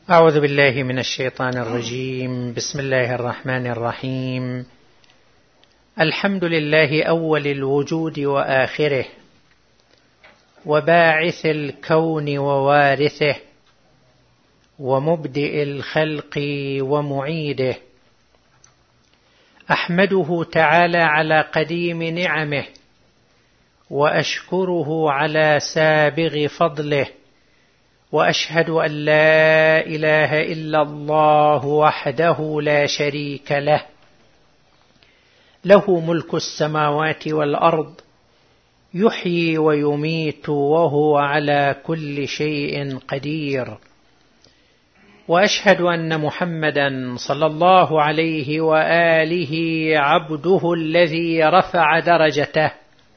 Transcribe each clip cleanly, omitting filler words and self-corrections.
أعوذ بالله من الشيطان الرجيم. بسم الله الرحمن الرحيم. الحمد لله أول الوجود وآخره، وباعث الكون ووارثه، ومبدئ الخلق ومعيده. أحمده تعالى على قديم نعمه، وأشكره على سابغ فضله، وأشهد أن لا إله إلا الله وحده لا شريك له، له ملك السماوات والأرض، يحيي ويميت وهو على كل شيء قدير. وأشهد أن محمدا صلى الله عليه وآله عبده الذي رفع درجته،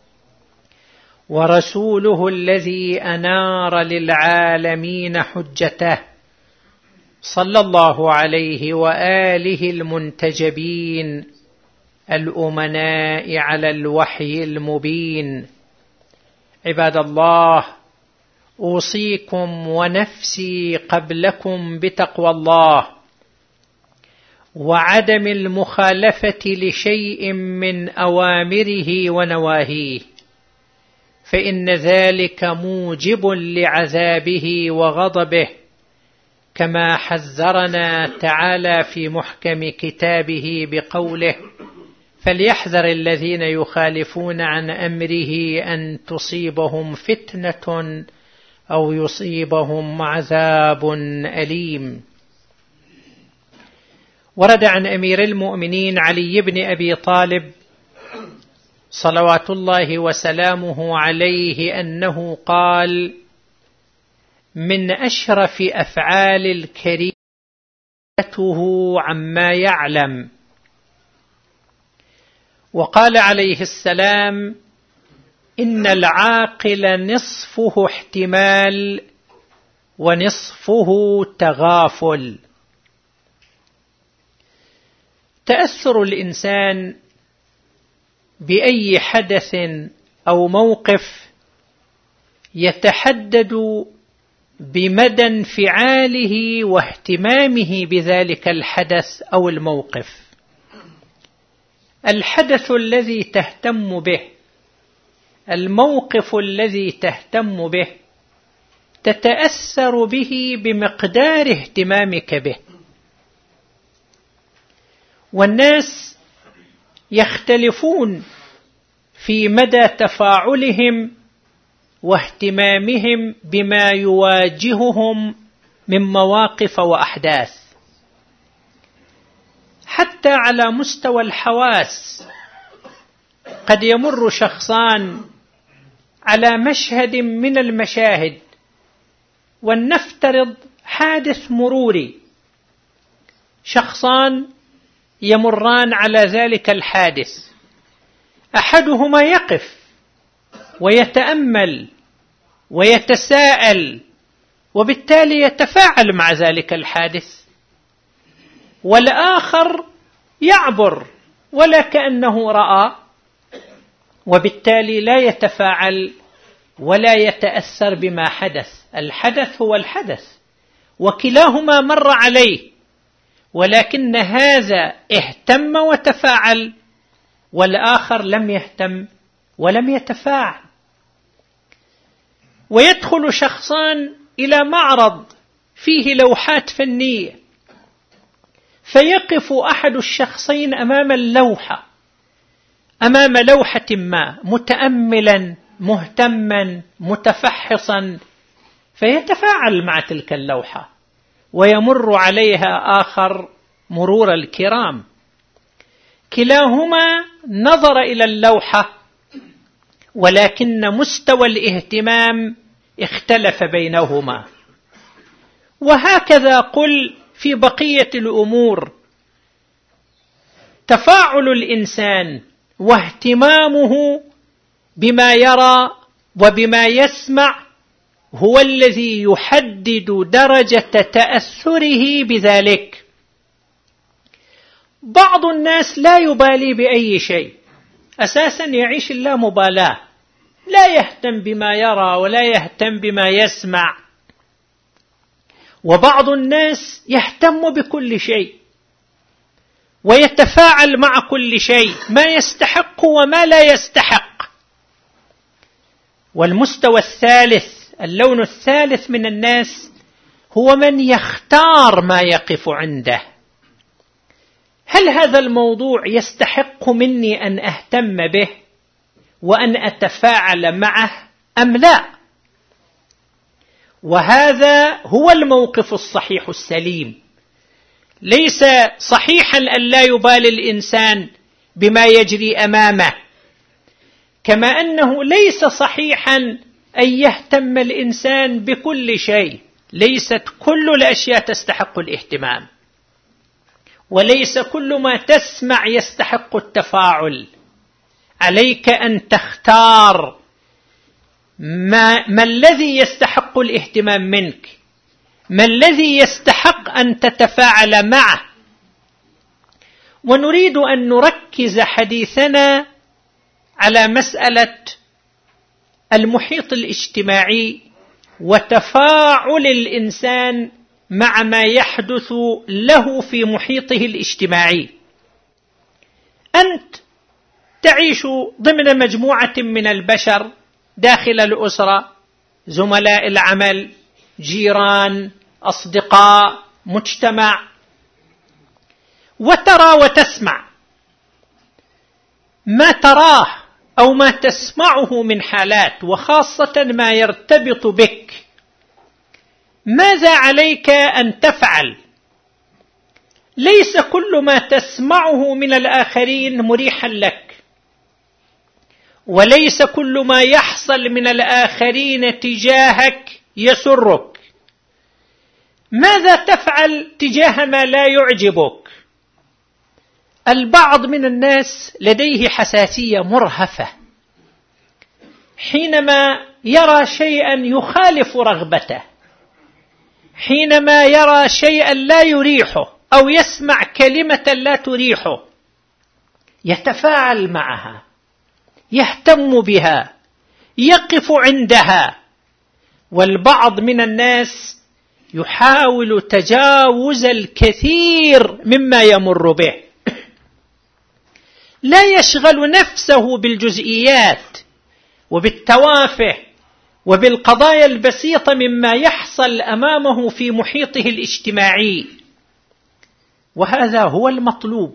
ورسوله الذي أنار للعالمين حجته، صلى الله عليه وآله المنتجبين الأمناء على الوحي المبين. عباد الله، أوصيكم ونفسي قبلكم بتقوى الله، وعدم المخالفة لشيء من أوامره ونواهيه، فإن ذلك موجب لعذابه وغضبه، كما حذرنا تعالى في محكم كتابه بقوله: فليحذر الذين يخالفون عن أمره أن تصيبهم فتنة أو يصيبهم عذاب أليم. ورد عن أمير المؤمنين علي بن أبي طالب صلوات الله وسلامه عليه أنه قال: من أشرف أفعال الكريم عما يعلم. وقال عليه السلام: إن العاقل نصفه احتمال ونصفه تغافل. تأثر الإنسان بأي حدث أو موقف يتحدد بمدى انفعاله واهتمامه بذلك الحدث أو الموقف. الحدث الذي تهتم به، الموقف الذي تهتم به، تتأثر به بمقدار اهتمامك به. والناس يختلفون في مدى تفاعلهم واهتمامهم بما يواجههم من مواقف وأحداث. حتى على مستوى الحواس، قد يمر شخصان على مشهد من المشاهد، ولنفترض حادث مروري، شخصان يمران على ذلك الحادث، أحدهما يقف ويتأمل ويتساءل، وبالتالي يتفاعل مع ذلك الحادث، والآخر يعبر ولا كأنه رأى، وبالتالي لا يتفاعل ولا يتأثر بما حدث. الحدث هو الحدث، وكلاهما مر عليه، ولكن هذا اهتم وتفاعل، والآخر لم يهتم ولم يتفاعل. ويدخل شخصان إلى معرض فيه لوحات فنية، فيقف أحد الشخصين أمام اللوحة، أمام لوحة ما، متأملا مهتما متفحصا، فيتفاعل مع تلك اللوحة، ويمر عليها آخر مرور الكرام. كلاهما نظر إلى اللوحة، ولكن مستوى الاهتمام اختلف بينهما. وهكذا قل في بقية الأمور، تفاعل الإنسان واهتمامه بما يرى وبما يسمع هو الذي يحدد درجة تأثره بذلك. بعض الناس لا يبالي بأي شيء، أساسا يعيش اللامبالاة، لا يهتم بما يرى ولا يهتم بما يسمع، وبعض الناس يهتم بكل شيء ويتفاعل مع كل شيء، ما يستحق وما لا يستحق. والمستوى الثالث، اللون الثالث من الناس، هو من يختار ما يقف عنده. هل هذا الموضوع يستحق مني أن أهتم به وأن أتفاعل معه أم لا؟ وهذا هو الموقف الصحيح السليم. ليس صحيحا أن لا يبالي الإنسان بما يجري أمامه، كما أنه ليس صحيحا أن يهتم الإنسان بكل شيء. ليست كل الأشياء تستحق الاهتمام، وليس كل ما تسمع يستحق التفاعل. عليك أن تختار ما الذي يستحق الاهتمام منك، ما الذي يستحق أن تتفاعل معه. ونريد أن نركز حديثنا على مسألة المحيط الاجتماعي وتفاعل الإنسان مع ما يحدث له في محيطه الاجتماعي. أنت تعيش ضمن مجموعة من البشر داخل الأسرة، زملاء العمل، جيران، أصدقاء، مجتمع، وترى وتسمع. ما تراه أو ما تسمعه من حالات، وخاصة ما يرتبط بك، ماذا عليك أن تفعل؟ ليس كل ما تسمعه من الآخرين مريحا لك، وليس كل ما يحصل من الآخرين تجاهك يسرك. ماذا تفعل تجاه ما لا يعجبك؟ البعض من الناس لديه حساسية مرهفة، حينما يرى شيئا يخالف رغبته، حينما يرى شيئا لا يريحه أو يسمع كلمة لا تريحه، يتفاعل معها، يهتم بها، يقف عندها. والبعض من الناس يحاول تجاوز الكثير مما يمر به، لا يشغل نفسه بالجزئيات وبالتوافه وبالقضايا البسيطة مما يحصل أمامه في محيطه الاجتماعي، وهذا هو المطلوب.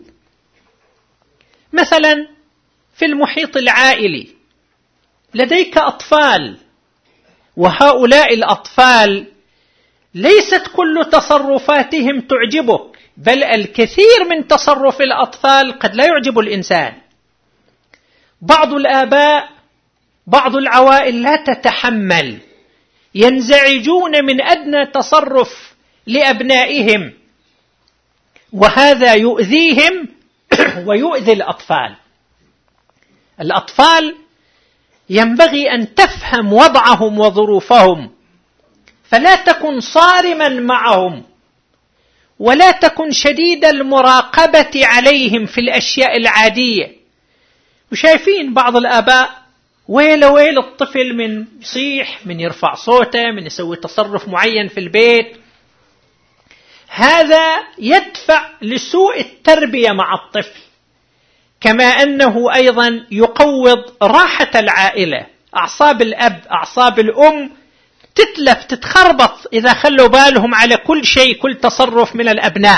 مثلا في المحيط العائلي لديك أطفال، وهؤلاء الأطفال ليست كل تصرفاتهم تعجبك، بل الكثير من تصرف الأطفال قد لا يعجب الإنسان. بعض الآباء، بعض العوائل لا تتحمل، ينزعجون من أدنى تصرف لأبنائهم، وهذا يؤذيهم ويؤذي الأطفال. الأطفال ينبغي أن تفهم وضعهم وظروفهم، فلا تكن صارما معهم، ولا تكن شديد المراقبة عليهم في الأشياء العادية. وشايفين بعض الآباء ويل ويل الطفل من يصيح، من يرفع صوته، من يسوي تصرف معين في البيت. هذا يدفع لسوء التربية مع الطفل، كما أنه أيضا يقوض راحة العائلة. أعصاب الأب، أعصاب الأم تتلف، تتخربط إذا خلوا بالهم على كل شيء، كل تصرف من الأبناء.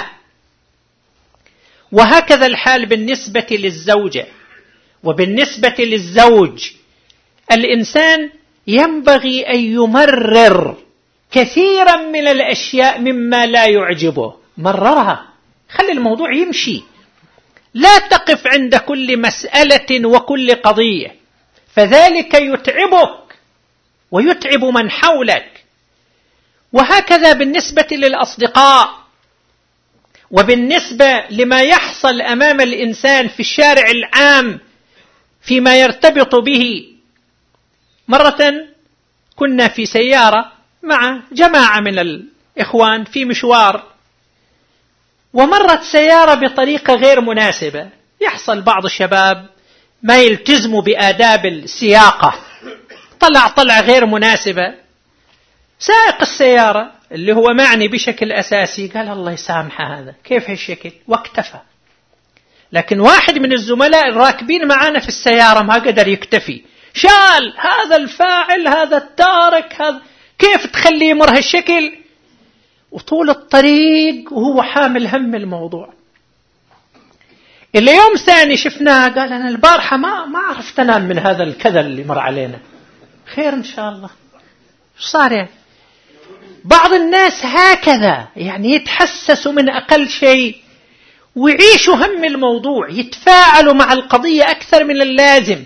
وهكذا الحال بالنسبة للزوجة وبالنسبة للزوج. الإنسان ينبغي أن يمرر كثيرا من الأشياء مما لا يعجبه، مررها، خلي الموضوع يمشي. لا تقف عند كل مسألة وكل قضية، فذلك يتعبك ويتعب من حولك. وهكذا بالنسبة للأصدقاء، وبالنسبة لما يحصل أمام الإنسان في الشارع العام فيما يرتبط به. مرة كنا في سيارة مع جماعة من الإخوان في مشوار، ومرت سيارة بطريقة غير مناسبة. يحصل بعض الشباب ما يلتزموا بآداب السياقة، طلع غير مناسبة. سائق السيارة اللي هو معني بشكل أساسي قال الله يسامح هذا، كيف هالشكل، واكتفى. لكن واحد من الزملاء الراكبين معنا في السيارة ما قدر يكتفي، شال هذا الفاعل هذا التارك هذا، كيف تخليه يمر هالشكل، وطول الطريق وهو حامل هم الموضوع. اللي يوم ثاني شفناه قال أنا البارحة ما عرفت أنام من هذا الكذا اللي مر علينا. خير إن شاء الله. صار يعني بعض الناس هكذا، يعني يتحسسوا من أقل شيء ويعيشوا هم الموضوع، يتفاعلوا مع القضية أكثر من اللازم.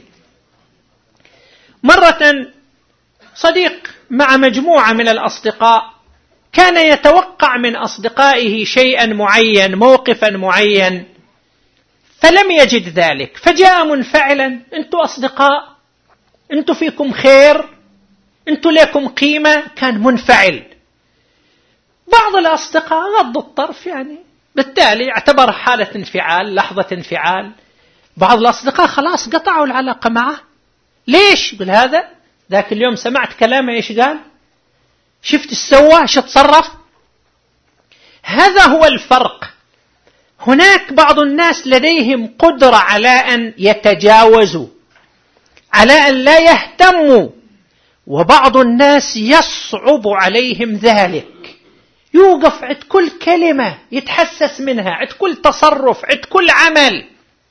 مرة صديق مع مجموعة من الأصدقاء كان يتوقع من أصدقائه شيئا معين، موقفا معين، فلم يجد ذلك، فجاء منفعلا، أنتوا أصدقاء، أنتوا فيكم خير، أنتوا لكم قيمة، كان منفعل. بعض الأصدقاء غض الطرف، يعني بالتالي اعتبر حالة انفعال، لحظة انفعال. بعض الأصدقاء خلاص قطعوا العلاقة معه. ليش؟ يقول هذا ذاك اليوم سمعت كلامه إيش قال، شفت السوى شو تصرف. هذا هو الفرق. هناك بعض الناس لديهم قدرة على أن يتجاوزوا، على أن لا يهتموا، وبعض الناس يصعب عليهم ذلك، يوقف عند كل كلمة يتحسس منها، عند كل تصرف، عند كل عمل.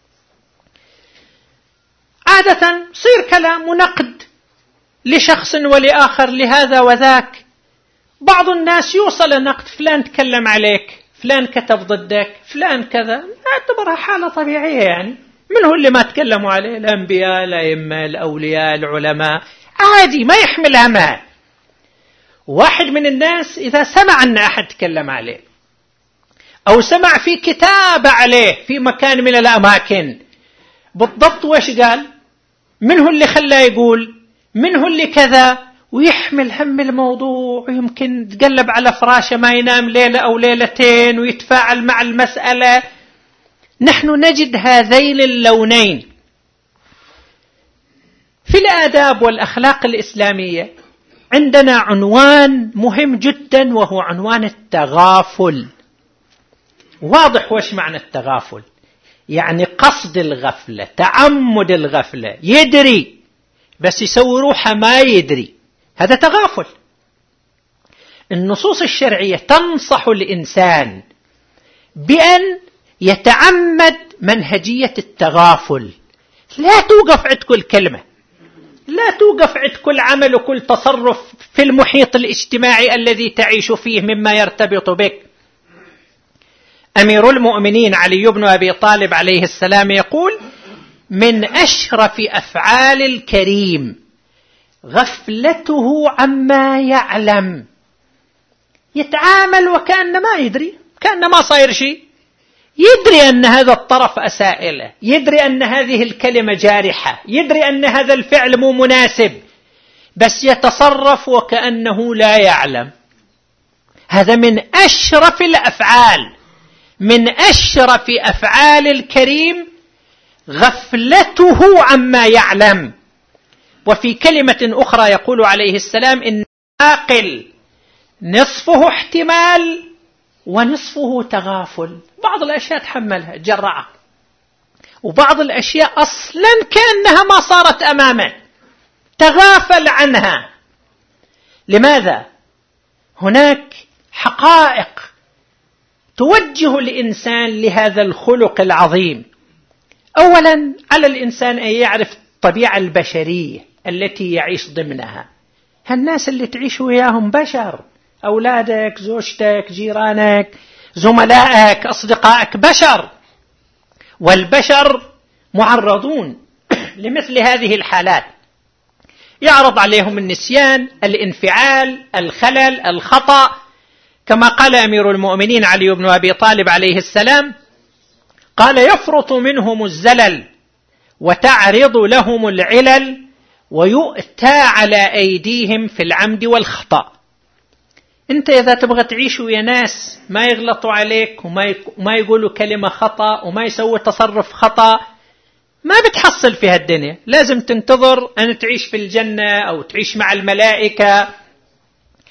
عادة صير كلام ونقد لشخص ولآخر، لهذا وذاك. بعض الناس يوصل نقد، فلان تكلم عليك، فلان كتب ضدك، فلان كذا، اعتبرها حالة طبيعية. يعني من هو اللي ما تكلموا عليه؟ الأنبياء، الأئمة، الأولياء، العلماء، عادي ما يحمل همها. واحد من الناس إذا سمع أن أحد تكلم عليه أو سمع في كتاب عليه في مكان من الأماكن، بالضبط وش قال، من هو اللي خلاه يقول، من هو اللي كذا، ويحمل هم الموضوع، ويمكن تقلب على فراشه ما ينام ليلة أو ليلتين ويتفاعل مع المسألة. نحن نجد هذين اللونين في الآداب والأخلاق الإسلامية. عندنا عنوان مهم جدا وهو عنوان التغافل. واضح وش معنى التغافل؟ يعني قصد الغفلة، تعمد الغفلة، يدري بس يسوي روحه ما يدري، هذا تغافل. النصوص الشرعية تنصح الإنسان بأن يتعمد منهجية التغافل. لا توقف عند كل كلمة، لا توقف عند كل عمل وكل تصرف في المحيط الاجتماعي الذي تعيش فيه مما يرتبط بك. أمير المؤمنين علي بن أبي طالب عليه السلام يقول: من أشرف أفعال الكريم غفلته عما يعلم. يتعامل وكأن ما يدري، كأن ما صاير شيء. يدري أن هذا الطرف أساء له، يدري أن هذه الكلمة جارحة، يدري أن هذا الفعل مو مناسب، بس يتصرف وكأنه لا يعلم. هذا من أشرف الأفعال، من أشرف أفعال الكريم غفلته عما يعلم. وفي كلمة أخرى يقول عليه السلام: إن العاقل نصفه احتمال ونصفه تغافل. بعض الأشياء تحملها جرعة، وبعض الأشياء أصلا كأنها ما صارت أمامه، تغافل عنها. لماذا؟ هناك حقائق توجه الإنسان لهذا الخلق العظيم. أولا على الإنسان أن يعرف الطبيعة البشرية التي يعيش ضمنها. هالناس اللي تعيش وياهم بشر، أولادك، زوجتك، جيرانك، زملائك، أصدقائك، بشر، والبشر معرضون لمثل هذه الحالات. يعرض عليهم النسيان، الانفعال، الخلل، الخطأ، كما قال أمير المؤمنين علي بن أبي طالب عليه السلام، قال: يفرط منهم الزلل وتعرض لهم العلل ويؤتى على أيديهم في العمد والخطأ. أنت إذا تبغى تعيش ويا ناس ما يغلطوا عليك وما يقولوا كلمة خطأ وما يسووا تصرف خطأ، ما بتحصل في هالدنيا. لازم تنتظر أن تعيش في الجنة أو تعيش مع الملائكة.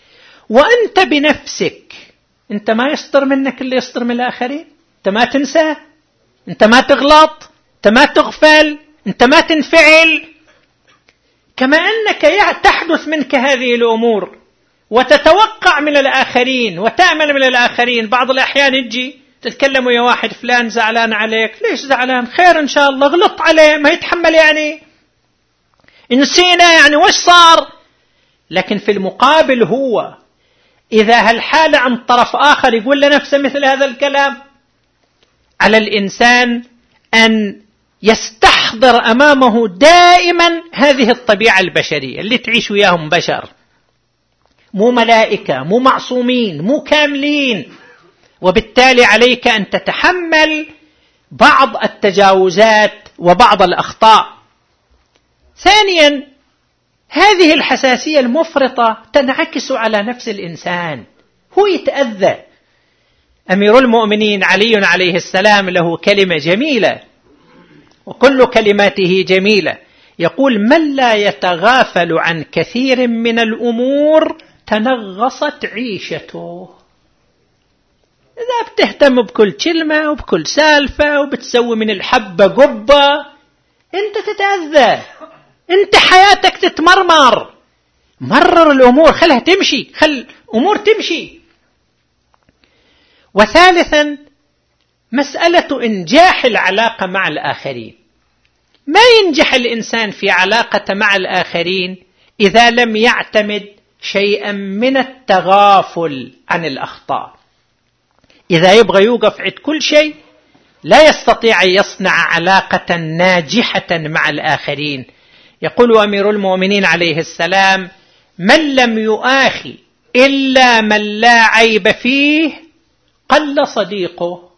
وأنت بنفسك أنت ما يصدر منك اللي يصدر من الآخرين، أنت ما تنسى، أنت ما تغلط، أنت ما تغفل، أنت ما تنفعل. كما أنك تحدث منك هذه الأمور وتتوقع من الآخرين وتأمل من الآخرين. بعض الأحيان يجي تتكلموا يا واحد فلان زعلان عليك، ليش زعلان؟ خير إن شاء الله، غلط عليه ما يتحمل يعني، نسينا يعني وش صار. لكن في المقابل هو إذا هالحالة عن طرف آخر يقول لنفسه مثل هذا الكلام. على الإنسان أن يستحضر أمامه دائما هذه الطبيعة البشرية اللي تعيش وياهم بشر، مو ملائكة، مو معصومين، مو كاملين، وبالتالي عليك أن تتحمل بعض التجاوزات وبعض الأخطاء. ثانيا، هذه الحساسية المفرطة تنعكس على نفس الإنسان، هو يتأذى. أمير المؤمنين علي عليه السلام له كلمة جميلة وكل كلماته جميلة، يقول: من لا يتغافل عن كثير من الأمور تنغصت عيشته. إذا بتهتم بكل كلمة وبكل سالفة وبتسوي من الحبة قبة أنت تتأذى، أنت حياتك تتمرمر. مرر الأمور، خلها تمشي، خل أمور تمشي. وثالثا، مسألة إنجاح العلاقة مع الآخرين. ما ينجح الإنسان في علاقة مع الآخرين إذا لم يعتمد شيئا من التغافل عن الأخطاء. إذا يبغى يوقف عند كل شيء لا يستطيع أن يصنع علاقة ناجحة مع الآخرين. يقول أمير المؤمنين عليه السلام: من لم يؤاخي إلا من لا عيب فيه قل صديقه.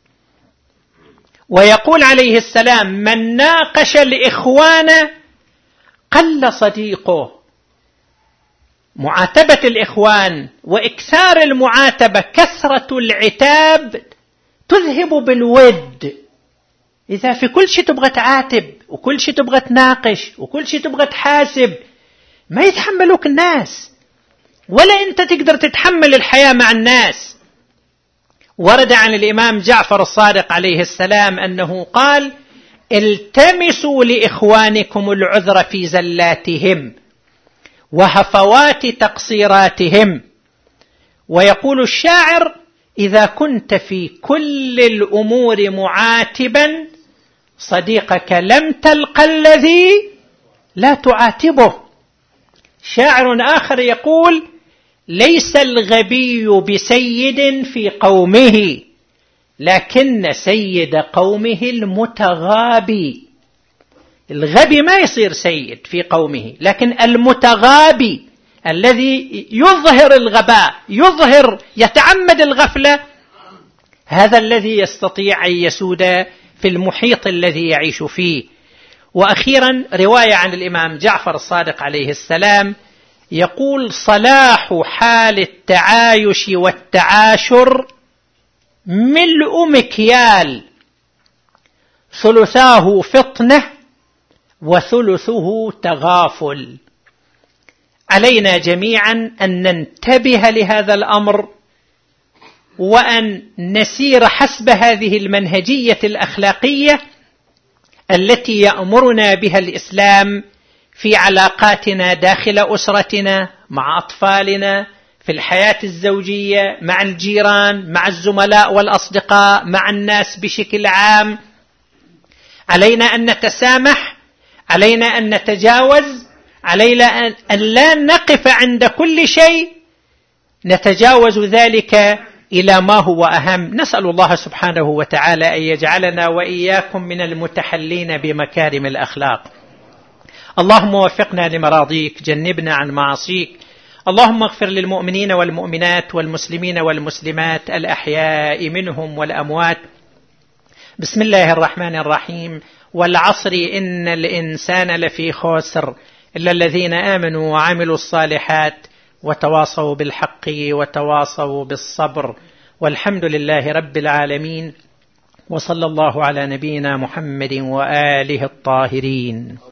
ويقول عليه السلام: من ناقش الإخوان قل صديقه. معاتبة الإخوان وإكثار المعاتبة، كثرة العتاب تذهب بالود. إذا في كل شيء تبغى تعاتب وكل شيء تبغى تناقش وكل شيء تبغى تحاسب ما يتحملوك الناس، ولا أنت تقدر تتحمل الحياة مع الناس. ورد عن الإمام جعفر الصادق عليه السلام أنه قال: التمسوا لإخوانكم العذر في زلاتهم وهفوات تقصيراتهم. ويقول الشاعر: إذا كنت في كل الأمور معاتبا صديقك لم تلق الذي لا تعاتبه. شاعر آخر يقول: ليس الغبي بسيد في قومه لكن سيد قومه المتغابي. الغبي ما يصير سيد في قومه، لكن المتغابي الذي يظهر الغباء، يتعمد الغفلة، هذا الذي يستطيع أن يسود في المحيط الذي يعيش فيه. وأخيرا، رواية عن الإمام جعفر الصادق عليه السلام يقول: صلاح حال التعايش والتعاشر ملء مكيال، ثلثاه فطنة وثلثه تغافل. علينا جميعا أن ننتبه لهذا الأمر وأن نسير حسب هذه المنهجية الأخلاقية التي يأمرنا بها الإسلام في علاقاتنا داخل أسرتنا، مع أطفالنا، في الحياة الزوجية، مع الجيران، مع الزملاء والأصدقاء، مع الناس بشكل عام. علينا أن نتسامح، علينا أن نتجاوز، علينا أن لا نقف عند كل شيء، نتجاوز ذلك إلى ما هو أهم. نسأل الله سبحانه وتعالى أن يجعلنا وإياكم من المتحلين بمكارم الأخلاق. اللهم وفقنا لمراضيك، جنبنا عن معاصيك. اللهم اغفر للمؤمنين والمؤمنات والمسلمين والمسلمات الأحياء منهم والأموات. بسم الله الرحمن الرحيم. والعصر إن الإنسان لفي خسر إلا الذين آمنوا وعملوا الصالحات وتواصوا بالحق وتواصوا بالصبر. والحمد لله رب العالمين، وصلى الله على نبينا محمد وآله الطاهرين.